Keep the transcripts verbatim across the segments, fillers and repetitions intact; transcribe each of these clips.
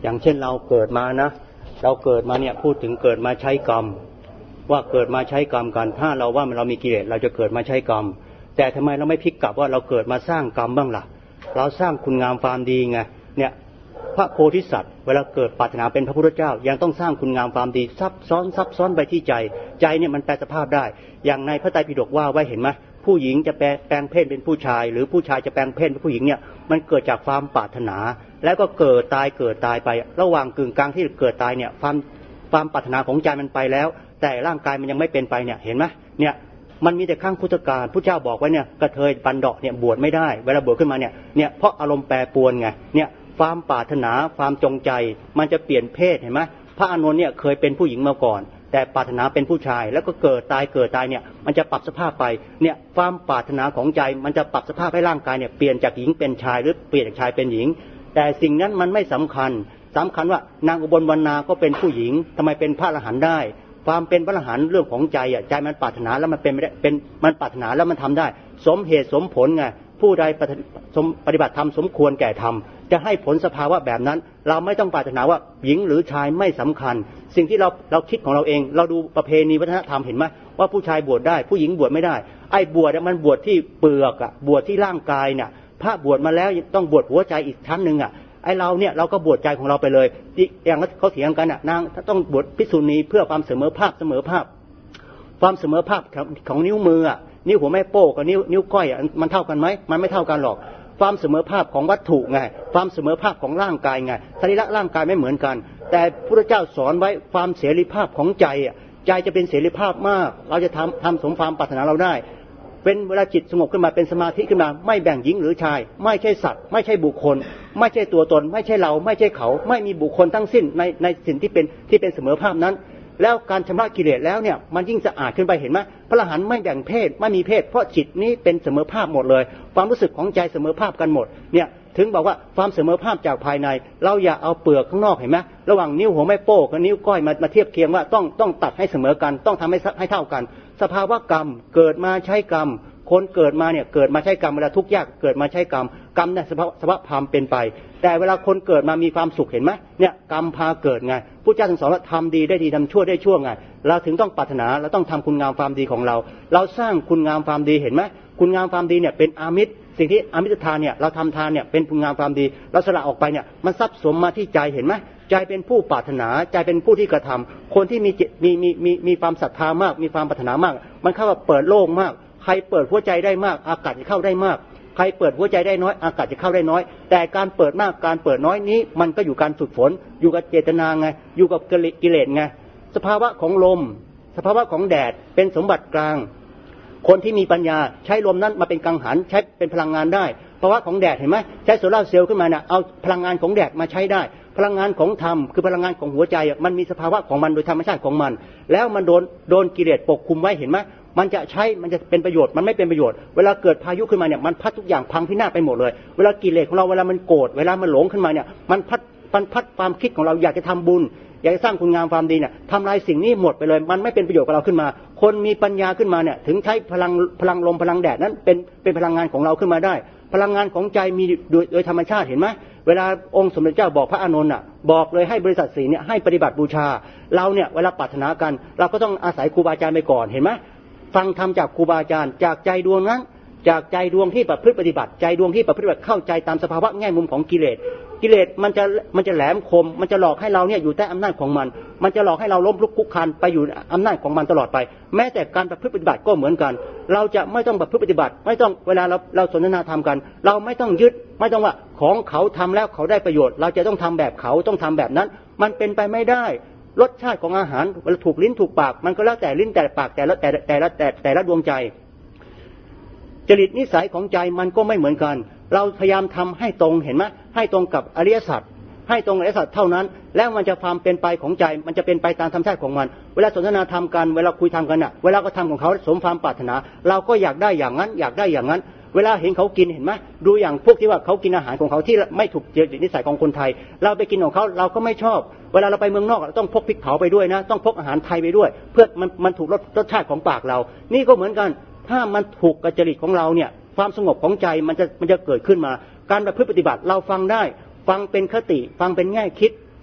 อย่างเช่นเราเกิดมานะเราเกิดมาเนี่ยพูดถึงเกิดมาใช้กรรมว่าเกิดมาใช้กรรมกันถ้าเราว่าเรามีกิเลสเราจะเกิดมาใช้กรรมแต่ทำไมเราไม่พลิกกลับว่าเราเกิดมาสร้างกรรมบ้างล่ะเราสร้างคุณงามความดีไงเนี่ยพระโพธิสัตว์เวลาเกิดปรารถนาเป็นพระพุทธเจ้ายังต้องสร้างคุณงามความดีซับซ้อนซับซ้อนไปที่ใจใจเนี่ยมันแปลสภาพได้อย่างในพระไตรปิฎกว่าไว้เห็นไหมผู้หญิงจะแปลงเพศเป็นผู้ชายหรือผู้ชายจะแปลงเพศเป็นผู้หญิงเนี่ยมันเกิดจากความปรารถนาแล้วก็เกิดตายเกิดตายไประหว่างกึ่งกลางที่เกิดตายเนี่ยความความปรารถนาของใจมันไปแล้วแต่ร่างกายมันยังไม่เป็นไปเนี่ยเห็นไหมเนี่ยมันมีแต่ข้างพุทธกาลพระเจ้าบอกไว้เนี่ยกระเทยบันดาเนี่ยบวชไม่ได้เวลาบวชขึ้นมาเนี่ยเนี่ยเพราะอารมณ์แปรปรวนไงเนี่ยความปรารถนาความจงใจมันจะเปลี่ยนเพศเห็นไหมพระอานนท์เนี่ยเคยเป็นผู้หญิงมาก่อนแต่ปรารถนาเป็นผู้ชายแล้วก็เกิดตายเกิดตายเนี่ยมันจะปรับสภาพไปเนี่ยความปรารถนาของใจมันจะปรับสภาพให้ร่างกายเนี่ยเปลี่ยนจากหญิงเป็นชายหรือเปลี่ยนจากชายเป็นหญิงแต่สิ่งนั้นมันไม่สำคัญสำคัญว่านางอุบลวรรณาก็เป็นผู้หญิงทำไมเป็นพระอรหันต์ได้ความเป็นพระอรหันต์เรื่องของใจอ่ะใจมันปรารถนาแล้วมันเป็นไม่ได้เป็นมันปรารถนาแล้วมันทำได้สมเหตุสมผลไงผู้ใดปฏิบัติธรรมสมควรแก่ธรรมจะให้ผลสภาวะแบบนั้นเราไม่ต้องปรารถนาว่าหญิงหรือชายไม่สำคัญสิ่งที่เราเราคิดของเราเองเราดูประเพณีวัฒนธรรมเห็นไหมว่าผู้ชายบวชได้ผู้หญิงบวชไม่ได้ไอ้บวชมันบวชที่เปลือกอ่ะบวชที่ร่างกายเนี่ยพระบวชมาแล้วต้องบวชหัวใจอีกชั้นนึงอ่ะไอ้เราเนี่ยเราก็บวชใจของเราไปเลยอย่างเขาเถียงกันอ่ะนางต้องบวชภิกษุณีเพื่อความเสมอภาคเสมอภาคความเสมอภาคของนิ้วมืออ่ะนิ้วหัวแม่โป้กับนิ้วนิ้วก้อยอ่ะมันเท่ากันไหมมันไม่เท่ากันหรอกความเสมอภาคของวัตถุไงความเสมอภาคของร่างกายไงสรีระร่างกายไม่เหมือนกันแต่พระเจ้าสอนไว้ความเสรีภาพของใจอ่ะใจจะเป็นเสรีภาพมากเราจะทำทำสมความปรารถนาเราได้เป็นเวลาจิตสงบขึ้นมาเป็นสมาธิขึ้นมาไม่แบ่งหญิงหรือชายไม่ใช่สัตว์ไม่ใช่บุคคลไม่ใช่ตัวตนไม่ใช่เราไม่ใช่เขาไม่มีบุคคลทั้งสิ้นในในสิ่งที่เป็นที่เป็นเสมอภาพนั้นแล้วการชำระกิเลสแล้วเนี่ยมันยิ่งสะอาดขึ้นไปเห็นไหมพระอรหันต์ไม่แบ่งเพศไม่มีเพศเพราะจิตนี้เป็นเสมอภาพหมดเลยความรู้สึกของใจเสมอภาพกันหมดเนี่ยถึงบอกว่าความเสมอภาพจากภายในเราอย่าเอาเปลือกข้างนอกเห็นไหมระหว่างนิ้วหัวแม่โป้กับนิ้วก้อยมามาเทียบเคียงว่าต้องต้องตัดให้เสมอกันต้องทำให้ให้เท่ากันสภาวะกรรมเกิดมาใช้กรรมคนเกิดมาเนี่ยเกิดมาใช้กรรมเวลาทุกข์ยากเกิดมาใช้กรรมกรรมเนี่ยสภาวะสภาวะธรรมเป็นไปแต่เวลาคนเกิดมามีความสุขเห็นไหมเนี่ยกรรมพาเกิดไงพุทธเจ้าถึงสอนว่าทำดีได้ดีทำชั่วได้ชั่วไงเราถึงต้องปรารถนาเราต้องทำคุณงามความดีของเราเราสร้างคุณงามความดีเห็นไหมคุณงามความดีเนี่ยเป็นอามิตรสิ่งที่อามิตรทานเนี่ยเราทำทานเนี่ยเป็นคุณงามความดีเราสละออกไปเนี่ยมันซับสมมาที่ใจเห็นไหมใจเป็นผู้ปรารถนาใจเป็นผู้ที่กระทำคนที่มีมีมีมีมีความศรัทธามากมีความปรารถนามากมันเข้าว่าเปิดโล่งมากใครเปิดหัวใจได้มากอากาศจะเข้าได้มากใครเปิดหัวใจได้น้อยอากาศจะเข้าได้น้อยแต่การเปิดมากการเปิดน้อยนี้มันก็อยู่การฝึกฝนอยู่กับเจตนาไงอยู่กับกิเลสไงสภาวะของลมสภาวะของแดดเป็นสมบัติกลางคนที่มีปัญญาใช้ลมนั้นมาเป็นกังหันใช้เป็นพลังงานได้ภาวะของแดดเห็นไหมใช้โซลาร์เซลล์ขึ้นมาเนี่ยเอาพลังงานของแดดมาใช้ได้พลังงานของธรรมคือพลังงานของหัวใจมันมีสภาวะของมันโดยธรรมชาติของมันแล้วมันโดนโดนกิเลสปกคลุมไว้เห็นไหมมันจะใช้มันจะเป็นประโยชน์มันไม่เป็นประโยชน์เวลาเกิดพายุขึ้นมาเนี่ยมันพัดทุกอย่างพังพินาศไปหมดเลยเวลากิเลสของเราเวลามันโกรธเวลามันหลงขึ้นมาเนี่ยมันพัดมันพัดความคิดของเราอยากจะทำบุญอยากจะสร้างคุณงามความดีเนี่ยทำลายสิ่งนี้หมดไปเลยมันไม่เป็นประโยชน์กับเราขึ้นมาคนมีปัญญาขึ้นมาเนี่ยถึงใช้พลังพลังลมพลังแดดนั้นเป็นเป็นพลังงานของเราขึ้นมาได้พลังงานของใจมีโดยโดยธรรมชาติเห็นไหมเวลาองค์สมเด็จเจ้าบอกพระอานนท์อ่ะบอกเลยให้บริษัทสีเนี่ยให้ปฏิบัติบูชาเราเนี่ยเวลาปรารถนากันเราก็ต้องอาศัยครูบาอาจารย์ไปก่อนเห็นไหมฟังธรรมจากครูบาอาจารย์จากใจดวงนั้นจากใจดวงที่ประพฤติปฏิบัติใจดวงที่ประพฤติปฏิบัติเข้าใจตามสภาวะแง่มุมของกิเลสกิเลสมันจะมันจะแหลมคมมันจะหลอกให้เราเนี่ยอยู่ใต้อำนาจของมันมันจะหลอกให้เราล้มลุกคุกคานไปอยู่อำนาจของมันตลอดไปแม้แต่การประพฤติปฏิบัติก็เหมือนกันเราจะไม่ต้องประพฤติปฏิบัติไม่ต้องเวลาเราเราสนทนาธรรมกันเราไม่ต้องยึดไม่ต้องว่าของเขาทำแล้วเขาได้ประโยชน์เราจะต้องทำแบบเขาต้องทำแบบนั้นมันเป็นไปไม่ได้รสชาติของอาหารเวลาถูกลิ้นถูกปากมันก็แล้วแต่ลิ้นแต่ปากแต่ละแต่แต่ละแต่แต่ละดวงใจจริตนิสัยของใจมันก็ไม่เหมือนกันเราพยายามทำให้ตรงเห็นไหมให้ตรงกับอริยสัจให้ตรงอริยสัจเท่านั้นแล้วมันจะความเป็นไปของใจมันจะเป็นไปตามธรรมชาติของมันเวลาสนทนาธรรมกันเวลาคุยธรรมกันน่ะเวลาก็ทำของเขาสมความปรารถนาเราก็อยากได้อย่างนั้นอยากได้อย่างนั้นเวลาเห็นเขากินเห็นไหมดูอย่างพวกที่ว่าเขากินอาหารของเขาที่ไม่ถูกจริตนิสัยของคนไทยเราไปกินของเขาเราก็ไม่ชอบเวลาเราไปเมืองนอกเราต้องพกพริกเผาไปด้วยนะต้องพกอาหารไทยไปด้วยเพื่อมันมันถูกรสรสชาติของปากเรานี่ก็เหมือนกันถ้ามันถูกกับจริตของเราเนี่ยความสงบของใจมันจะมันจะเกิดขึ้นมาการประพฤติปฏิบัติเราฟังได้ฟังเป็นคติฟังเป็นแง่คิด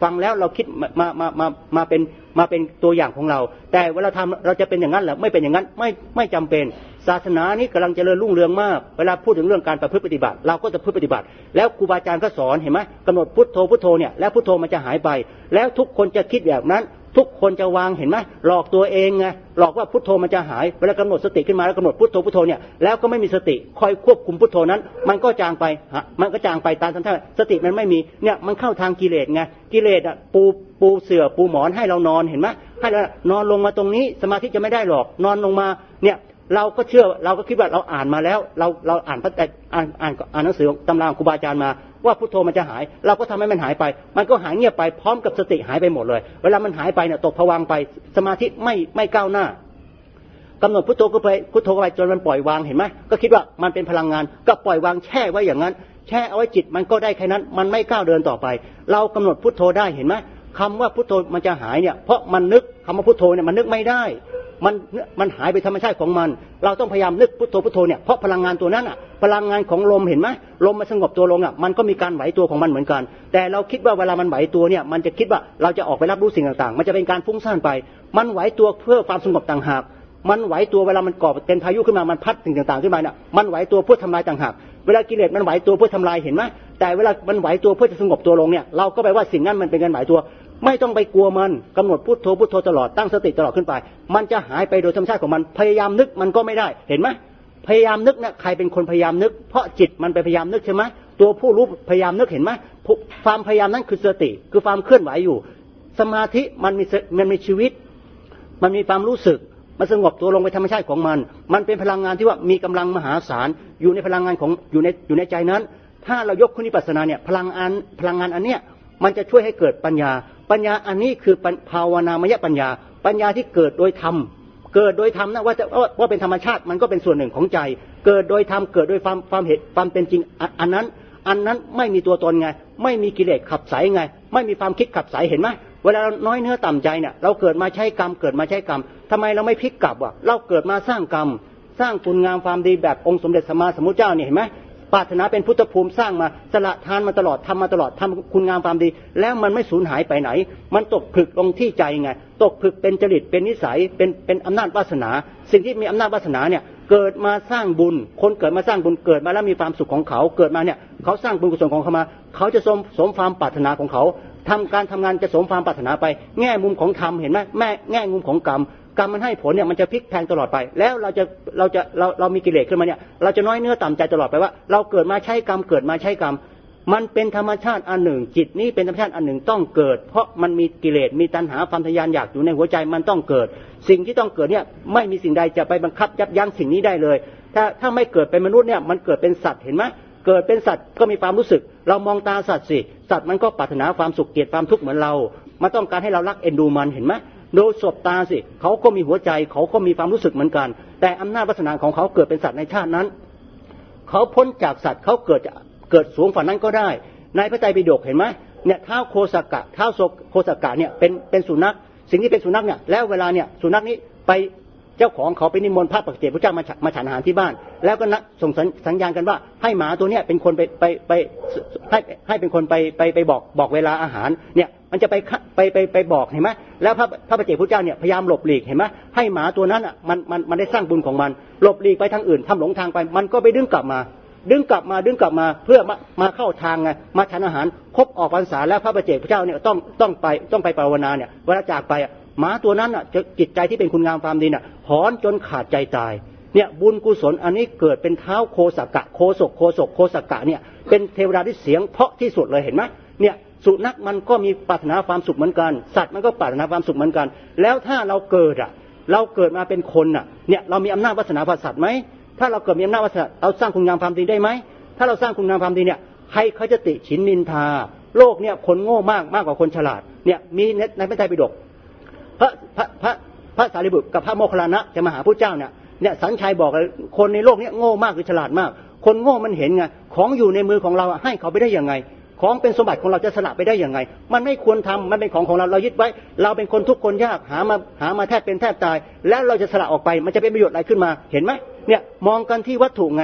ฟังแล้วเราคิดมามามามาเป็นมาเป็นตัวอย่างของเราแต่เวลาทำเราจะเป็นอย่างนั้นหรือไม่เป็นอย่างนั้นไม่ไม่จำเป็นศาสนานี้กำลังเจริญรุ่งเรืองมากเวลาพูดถึงเรื่องการประพฤติปฏิบัติเราก็จะพฤติปฏิบัติแล้วครูบาอาจารย์ก็สอนเห็นไหมกำหนดพุทโธพุทโธเนี่ยแล้วพุทโธมันจะหายไปแล้วทุกคนจะคิดแบบนั้นทุกคนจะวางเห็นไหมหลอกตัวเองไงหลอกว่าพุทโธมันจะหายเวลากำหนดสติขึ้นมาแล้วกำหนดพุทโธพุทโธเนี่ยแล้วก็ไม่มีสติคอยควบคุมพุทโธนั้นมันก็จางไปมันก็จางไปตามธรรมชาติสติมันไม่มีเนี่ยมันเข้าทางกิเลสไงกิเลสอ่ะปูปูเสื่อปูหมอนให้เรานอนเห็นไหมให้เรานอนลงมาตรงนี้สมาธิจะไม่ได้หรอกนอนลงมาเนี่ยเราก็เชื่อเราก็คิดว่าเราอ่านมาแล้วเราเราอ่านพระแต่อ่านอ่านอ่านหนังสือตำราครูบาอาจารย์มาว่าพุทโธมันจะหายเราก็ทำให้มันหายไปมันก็หายเงียบไปพร้อมกับสติหายไปหมดเลยเวลามันหายไปเนี่ยตกผวังค์ไปสมาธิไม่ไม่ก้าวหน้ากำหนดพุทโธก็ไปพุทโธไปจนมันปล่อยวางเห็นไหมก็คิดว่ามันเป็นพลังงานก็ปล่อยวางแช่ไว้อย่างนั้นแช่เอาไว้จิตมันก็ได้แค่นั้นมันไม่ก้าวเดินต่อไปเรากำหนดพุทโธได้เห็นไหมคำว่าพุทโธมันจะหายเนี่ยเพราะมันนึกคำว่าพุทโธเนี่ยมันนึกไม่ได้มันมันหายไปธรรมชาติของมันเราต้องพยายามนึกพุทโธพุทโธเนี่ยเพราะพลังงานตัวนั้นอ่ะพลังงานของลมเห็นไหมลมมันสงบตัวลงอ่ะมันก็มีการไหวตัวของมันเหมือนกันแต่เราคิดว่าเวลามันไหวตัวเนี่ยมันจะคิดว่าเราจะออกไปรับรู้สิ่งต่างๆมันจะเป็นการฟุ้งซ่านไปมันไหวตัวเพื่อความสงบต่างหากมันไหวตัวเวลามันก่อเป็นพายุขึ้นมามันพัดสิ่งต่างๆขึ้นมาเนี่ยมันไหวตัวเพื่อทำลายต่างหากเวลากิเลสมันไหวตัวเพื่อทำลายเห็นไหมแต่เวลามันไหวตัวเพื่อจะสงบตัวลงเนี่ยเราก็ไปว่าสิ่งนั้นมันเป็นการไหวตัวไม่ต้องไปกลัวมันกำหนดพุทโธพุทโธตลอดตั้งสติตลอดขึ้นไปมันจะหายไปโดยธรรมชาติของมันพยายามนึกมันก็ไม่ได้เห็นไหมพยายามนึกเนี่ยใครเป็นคนพยายามนึกเพราะจิตมันไปพยายามนึกใช่ไหมตัวผู้รู้พยายามนึกเห็นไหมความพยายามนั้นคือสติคือความเคลื่อนไหวอยู่สมาธิมันมีมันมีชีวิตมันมีความรู้สึกมันสงบตัวลงไปธรรมชาติของมันมันเป็นพลังงานที่ว่ามีกำลังมหาศาลอยู่ในพลังงานของอยู่ในอยู่ในใจนั้นถ้าเรายกคุณวิปัสสนาเนี่ยพลังงานพลังงานอันเนี้ยมันจะช่วยให้เกิดปัญญาปัญญาอันนี้คือภาวนามยปัญญาปัญญาที่เกิดโดยธรรมเกิดโดยธรรมนะว่าจะว่าเป็นธรรมชาติมันก็เป็นส่วนหนึ่งของใจเกิดโดยธรรมเกิดโดยความความเหตุความเป็นจริงอันนั้นอันนั้นไม่มีตัวตนไงไม่มีกิเลสขับไสไงไม่มีความคิดขับไสเห็นไหมเวลาเราน้อยเนื้อต่ำใจเนี่ยเราเกิดมาใช้กรรมเกิดมาใช้กรรมทำไมเราไม่พลิกกลับวะเราเกิดมาสร้างกรรมสร้างคุณงามความดีแบบองค์สมเด็จสัมมาสัมพุทธเจ้าเนี่ยเห็นไหมปรารถนาเป็นพุทธภูมิสร้างมาสละทานมาตลอดทำมาตลอดทำคุณงามความดีแล้วมันไม่สูญหายไปไหนมันตกผลึกลงที่ใจไงตกผลึกเป็นจริตเป็นนิสัยเป็นเป็นอำนาจวาสนาสิ่งที่มีอำนาจวาสนาเนี่ยเกิดมาสร้างบุญคนเกิดมาสร้างบุญเกิดมาแล้วมีความสุขของเขาเกิดมาเนี่ยเขาสร้างบุญกุศลของเขามาเขาจะสมสมความปรารถนาของเขาทำการทำงานจะสมความปรารถนาไปแง่มุมของธรรมเห็นไหมแม่แง่มุมของกรรมกรรมมันให้ผลเนี่ยมันจะพลิกแพลงตลอดไปแล้วเราจะเราจะเราเรามีกิเลสขึ้นมาเนี่ยเราจะน้อยเนื้อต่ำใจตลอดไปว่าเราเกิดมาใช้กรรมเกิดมาใช้กรรมมันเป็นธรรมชาติอันหนึ่งจิตนี้เป็นธรรมชาติอันหนึ่งต้องเกิดเพราะมันมีกิเลสมีตัณหาความทะยานอยากอยู่ในหัวใจมันต้องเกิดสิ่งที่ต้องเกิดเนี่ยไม่มีสิ่งใดจะไปบังคับยับยั้งสิ่งนี้ได้เลยถ้าถ้าไม่เกิดเป็นมนุษย์เนี่ยมันเกิดเป็นสัตว์เห็นไหมเกิดเป็นสัตว์ก็มีความรู้สึกเรามองตาสัตว์สิสัตว์มันก็ปรารถนาความสุขเกลียดความทุกข์เหมือนเรามันต้องการให้เรารักเอ็นดูมันเห็นไหมโดยสบตาสิเขาก็มีหัวใจเขาก็มีความรู้สึกเหมือนกันแต่อำนาจวาสนาของเขาเกิดเป็นสัตว์ในชาตินั้นเขาพ้นจากสัตว์เขาเกิดเกิดสูงฝันนั้นก็ได้ในพระไตรปิฎกเห็นไหมเนี่ยท้าวโคสกะท้าวโคสกะเนี่ยเป็นเป็นสุนัขสิ่งที่เป็นสุนัขเนี่ยแล้วเวลาเนี่ยสุนัขนี้ไปเจ้าของเขาไปนิมนต์พระปัจเจกพุทธเจ้ามามาฉันอาหารที่บ้านแล้วก็ส่งสัญญาณกันว่าให้หมาตัวเนี้ยเป็นคนไปไปไปให้ให้เป็นคนไปไปไปบอกบอกเวลาอาหารเนี่ยมันจะไปไปไปไปบอกเห็นไหมแล้วพระพระปัจเจกพุทธเจ้าเนี่ยพยายามหลบหลีกเห็นไหมให้หมาตัวนั้นอ่ะมันมันมันได้สร้างบุญของมันหลบหลีกไปทางอื่นทำหลงทางไปมันก็ไปดึงกลับมาดึงกลับมาดึงกลับมาเพื่อมามาเข้าทางไงมาฉันอาหารครบออกพรรษาแล้วพระปัจเจกพุทธเจ้าเนี่ยต้องต้องไปต้องไปภาวนาเนี่ยเวลาจากไปหมาตัวนั้นอ่ะจะจิตใจที่เป็นคุณงามความดีน่ะหอนจนขาดใจตายเนี่ยบุญกุศลอันนี้เกิดเป็นเท้าโคสกะโคศกโคศกโคสกะเนี่ยเป็นเทวดาที่เสียงเพราะที่สุดเลยเห็นไหมเนี่ยสุนัขมันก็มีปรารถนาความสุขเหมือนกันสัตว์มันก็ปรารถนาความสุขเหมือนกันแล้วถ้าเราเกิดอ่ะเราเกิดมาเป็นคนอ่ะเนี่ยเรามีอำนาจวาสนาภาษาสัตว์ไหมถ้าเราเกิดมีอำนาจวาสนาเราสร้างคุณงามความดีได้ไหมถ้าเราสร้างคุณงามความดีเนี่ยใครเขาจะติฉินนินทาโลกเนี่ยคนโง่มากมากกว่าคนฉลาดเนี่ยมีในพระไตรปิฎกพระพระพระพระสารีบุตรกับพระโมคคัลลานะจะมาหาพระเจ้าเนี่ยเนี่ยสัญชัยบอกเลยคนในโลกนี้โง่มากหรือฉลาดมากคนโง่มันเห็นไงของอยู่ในมือของเราให้เขาไปได้ยังไงของเป็นสมบัติของเราจะสละไปได้ยังไงมันไม่ควรทำมันเป็นของของเราเรายึดไว้เราเป็นคนทุกคนยากหามาหามาแทบเป็นแทบตายแล้วเราจะสละออกไปมันจะเป็นประโยชน์อะไรขึ้นมาเห็นไหมเนี่ยมองกันที่วัตถุไง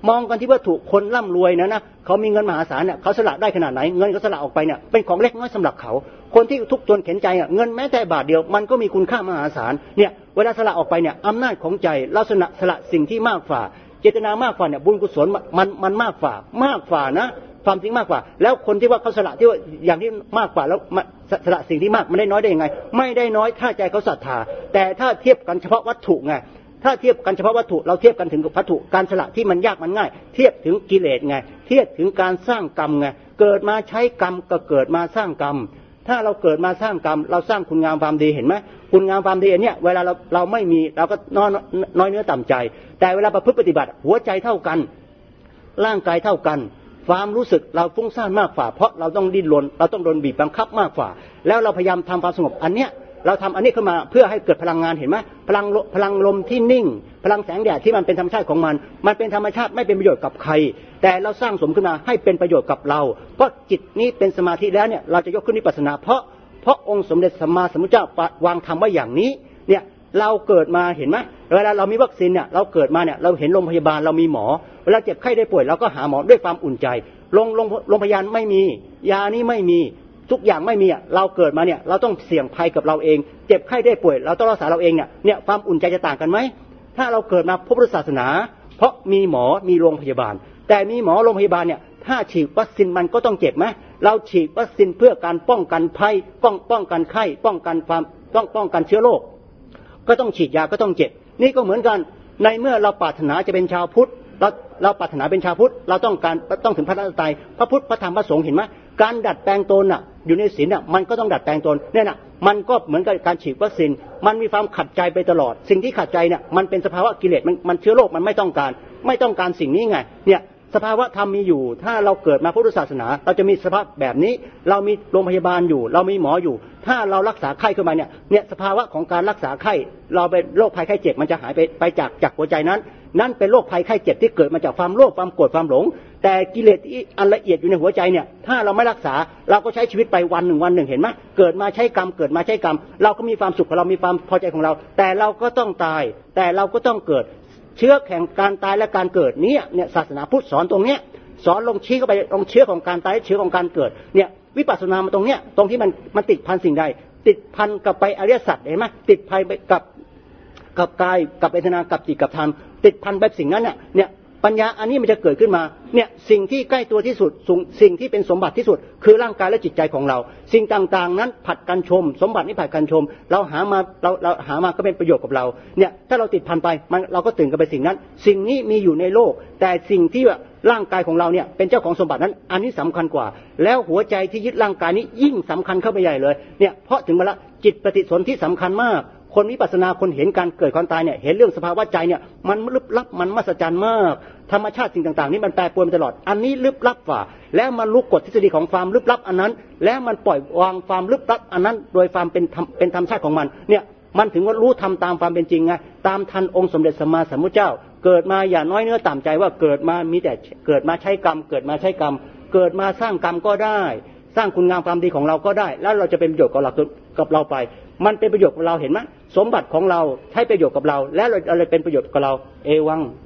มองกันที่วัตถุคนร่ำรวยนะนะเขามีเงินมหาศาลเนี่ยเขาสละได้ขนาดไหนเงินเขาสละออกไปเนี่ยเป็นของเล็กน้อยสำหรับเขาคนที่ทุกข์จนเข็นใจอ่ะเงินแม้แต่บาทเดียวมันก็มีคุณค่ามหาศาลเนี่ยเวลาสละออกไปเนี่ยอำนาจของใจลักษณะสละสิ่งที่มากฝ่าเจตนามากฝ่าเนี่ยบุญกุศลมันมันมากฝ่ามากฝ่านะความจริงมากกว่าแล้วคนที่ว่าเขาสละที่ว่าอย่างที่มากกว่าแล้วสละสิ่งที่มากมันได้น้อยได้ยังไงไม่ได้น้อยถ้าใจเขาศรัทธาแต่ถ้าเทียบกันเฉพาะวัตถุไงถ้าเทียบกันเฉพาะวัตถุเราเทียบกันถึงวัตถุการสละที่มันยากมันง่ายเทียบถึงกิเลสไงเทียบถึงการสร้างกรรมไงเกิดมาใช้กรรมก็เกิดมาสร้างกรรมถ้าเราเกิดมาสร้างกรรมเราสร้างคุณงามความดีเห็นไหมคุณงามความดีอันเนี้ยเวลาเราเราไม่มีเราก็น้อยน้อยเนื้อต่ำใจแต่เวลาประพฤติปฏิบัติหัวใจเท่ากันร่างกายเท่ากันความรู้สึกเราฟุ้งซ่านมากกว่าเพราะเราต้องดิ้นรนเราต้องโดนบีบบังคับมากกว่าแล้วเราพยายามทำความสงบอันเนี้ยเราทำอันนี้ขึ้นมาเพื่อให้เกิดพลังงานเห็นไหมพลังพลังลมที่นิ่งพลังแสงแดดที่มันเป็นธรรมชาติของมันมันเป็นธรรมชาติไม่เป็นประโยชน์กับใครแต่เราสร้างสมขึ้นมาให้เป็นประโยชน์กับเราเพราะจิตนี้เป็นสมาธิแล้วเนี่ยเราจะยกขึ้นวิปัสสนาเพราะเพราะองค์สมเด็จสัมมาสัมพุทธเจ้าวางธรรมไว้อย่างนี้เนี่ยเราเกิดมาเห็นไหมเวลาเรามีวัคซีนเนี่ยเราเกิดมาเนี่ยเราเห็นโรงพยาบาลเรามีหมอเวลาเจ็บไข้ได้ป่วยเราก็หาหมอด้วยความอุ่นใจโรงโรงโรงพยาบาลไม่มียานี้ไม่มีทุกอย่างไม่มีอ่ะเราเกิดมาเนี่ยเราต้องเสี่ยงภัยกับเราเองเจ็บไข้ได้ป่วยเราต้องรักษาเราเองเนี่ยเนี่ยความอุ่นใจจะต่างกันไหมถ้าเราเกิดมาพบพุทธศาสนาเพราะมีหมอมีโรงพยาบาลแต่มีหมอโรงพยาบาลเนี่ยถ้าฉีดวัคซีนมันก็ต้องเจ็บไหมเราฉีดวัคซีนเพื่อการป้องกันภัยป้องป้องกันไข้ป้องกันความต้องป้องกันเชื้อโรคก็ต้องฉีดยาก็ต้องเจ็บนี่ก็เหมือนกันในเมื่อเราปรารถนาจะเป็นชาวพุทธเราเราปรารถนาเป็นชาวพุทธเราต้องการต้องถึงพระรัตนตรัยพระพุทธพระธรรมพระสงฆ์เห็นไหมการดัดแปลงตนน่ะอยู่ในศีลน่ะมันก็ต้องดัดแปลงตนเนี่ยน่ะมันก็เหมือนกับการฉีดวัคซีนมันมีความขัดใจไปตลอดสิ่งที่ขัดใจเนี่ยมันเป็นสภาวะกิเลสมันมันเชื้อโรคมันไม่ต้องการไม่ต้องการสิ่งนี้ไงเนี่ยสภาวะธรรมมีอยู่ถ้าเราเกิดมาพุทธศาสนาเราจะมีสภาพแบบนี้เรามีโรงพยาบาลอยู่เรามีหมออยู่ถ้าเรารักษาไข้ขึ้นมาเนี่ยเนี่ยสภาวะของการรักษาไข้เราเป็นโรคภัยไข้เจ็บมันจะหายไปไปจากจากหัวใจนั้นนั่นเป็นโรคภัยไข้เจ็บที่เกิดมาจากความโลภความโกรธความหลงแต่กิเลสที่อันละเอียดอยู่ในหัวใจเนี่ยถ้าเราไม่รักษาเราก็ใช้ชีวิตไปวันหนึ่งวันหนึ่งเห็นไหมเกิดมาใช้กรรมเกิดมาใช้กรรมเราก็มีความสุขของเรามีความพอใจของเราแต่เราก็ต้องตายแต่เราก็ต้องเกิดเชื้อแห่งการตายและการเกิดนี้เนี่ยศาสนาพุทธสอนตรงเนี้ยสอนลงชี้เข้าไปลงเชื้อของการตายเชื้อของการเกิดเนี่ยวิปัสสนามาตรงเนี้ยตรงที่มันมันติดพันสิ่งใดติดพันกับไปอริยสัจเห็นไหมติดพันไปกับกับกายกับเวทนากับจิตกับธรรมติดพันแบบสิ่งนั้นเนี่ยเนี่ยปัญญาอันนี้มันจะเกิดขึ้นมาเนี่ยสิ่งที่ใกล้ตัวที่สุดสิ่งที่เป็นสมบัติที่สุดคือร่างกายและจิตใจของเราสิ่งต่างๆนั้นผัดกันชมสมบัตินี้ผัดกันชมเราหามาเราเราหามาก็เป็นประโยชน์กับเราเนี่ยถ้าเราติดพันไปมันเราก็ตื่นกันไปสิ่งนั้นสิ่งนี้มีอยู่ในโลกแต่สิ่งที่ร่างกายของเราเนี่ยเป็นเจ้าของสมบัตินั้นอันนี้สำคัญกว่าแล้วหัวใจที่ยึดร่างกายนี้ยิ่งสำคัญเข้าไปใหญ่เลยเนี่ยเพราะถึงเวลาจิตปฏิสนธิสำคัญมากคนวิปัสสนาคนเห็นการเกิดความตายเนี่ยเห็นเรื่องสภาวะใจเนี่ยมันลึกลับมันมหัศจรรย์มากธรรมชาติสิ่งต่างๆนี้มันแปรปรวนตลอดอันนี้ลึกลับกว่าแล้วมันรู้กฎทฤษฎีของความลึกลับอันนั้นแล้วมันปล่อยวางความลึกลับอันนั้นโดยความเป็นเป็นธรรมชาติของมันเนี่ยมันถึงว่ารู้ทำตามความเป็นจริงไงตามทันองค์สมเด็จสัมมาสัมพุทธเจ้าเกิดมาอย่าน้อยเนื้อต่ำใจว่าเกิดมามีแต่เกิดมาใช้กรรมเกิดมาใช้กรรมเกิดมาสร้างกรรมก็ได้สร้างคุณงามความดีของเราก็ได้แล้วเราจะเป็นประโยชน์กับเรากับเราไปมันเป็นประโยชน์กับเราเห็นไหมสมบัติของเราใช้ประโยชน์กับเราและเราอะไรเป็นประโยชน์กับเราเอวัง